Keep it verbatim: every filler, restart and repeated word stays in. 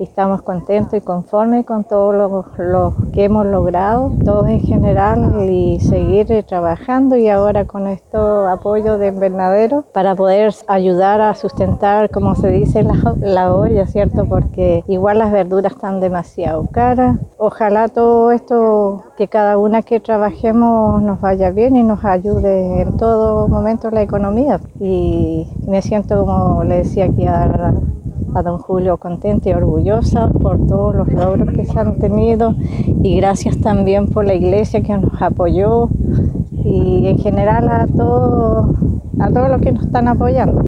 y estamos contentos y conformes con todo lo, lo que hemos logrado, todos en general, y seguir trabajando, y ahora con esto apoyo de invernadero para poder ayudar a sustentar, como se dice, la, la olla, ¿cierto? Porque igual las verduras están demasiado caras. Ojalá todo esto, que cada una que trabajemos nos vaya bien y nos ayude en todo momento la economía. Y me siento, como le decía aquí a, a don Julio, contenta y orgullosa por todos los logros que se han tenido, y gracias también por la iglesia que nos apoyó, y en general a todos, a todos los que nos están apoyando.